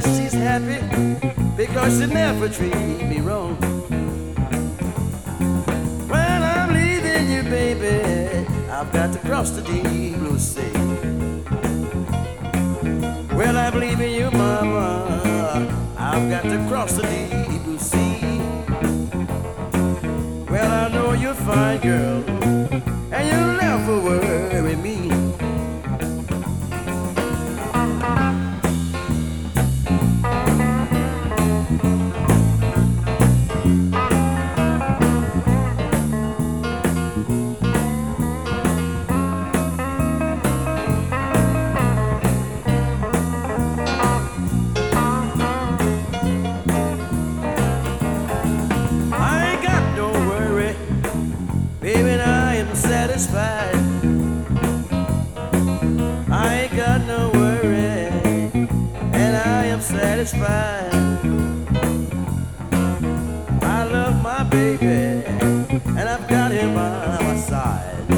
that she's happy because she never treated me wrong. When I'm leaving you, baby, I've got to cross the deep blue sea. Well, I'm leaving you, mama, I've got to cross the deep blue sea. Well, I know you're fine, girl, and you'll never worry me. Satisfied. I ain't got no worry, and I am satisfied. I love my baby, and I've got him by my side.